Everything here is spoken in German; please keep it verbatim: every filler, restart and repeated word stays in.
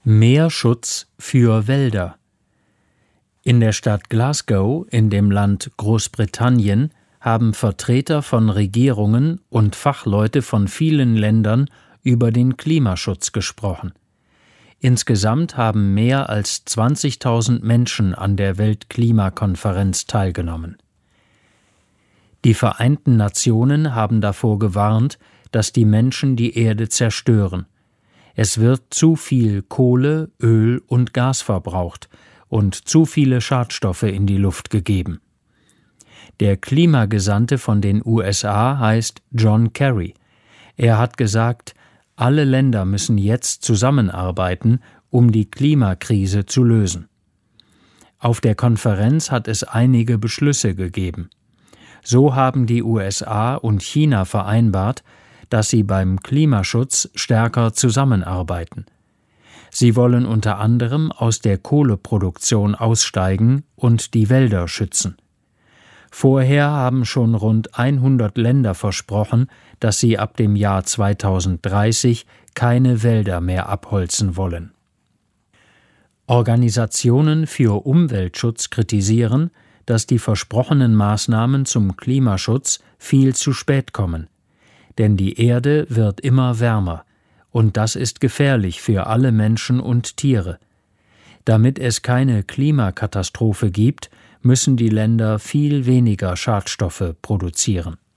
Mehr Schutz für Wälder. In der Stadt Glasgow in dem Land Großbritannien haben Vertreter von Regierungen und Fachleute von vielen Ländern über den Klimaschutz gesprochen. Insgesamt haben mehr als zwanzigtausend Menschen an der Weltklimakonferenz teilgenommen. Die Vereinten Nationen haben davor gewarnt, dass die Menschen die Erde zerstören. Es wird zu viel Kohle, Öl und Gas verbraucht und zu viele Schadstoffe in die Luft gegeben. Der Klimagesandte von den U S A heißt John Kerry. Er hat gesagt, alle Länder müssen jetzt zusammenarbeiten, um die Klimakrise zu lösen. Auf der Konferenz hat es einige Beschlüsse gegeben. So haben die U S A und China vereinbart, dass sie beim Klimaschutz stärker zusammenarbeiten. Sie wollen unter anderem aus der Kohleproduktion aussteigen und die Wälder schützen. Vorher haben schon rund hundert Länder versprochen, dass sie ab dem Jahr zweitausenddreißig keine Wälder mehr abholzen wollen. Organisationen für Umweltschutz kritisieren, dass die versprochenen Maßnahmen zum Klimaschutz viel zu spät kommen. Denn die Erde wird immer wärmer, und das ist gefährlich für alle Menschen und Tiere. Damit es keine Klimakatastrophe gibt, müssen die Länder viel weniger Schadstoffe produzieren.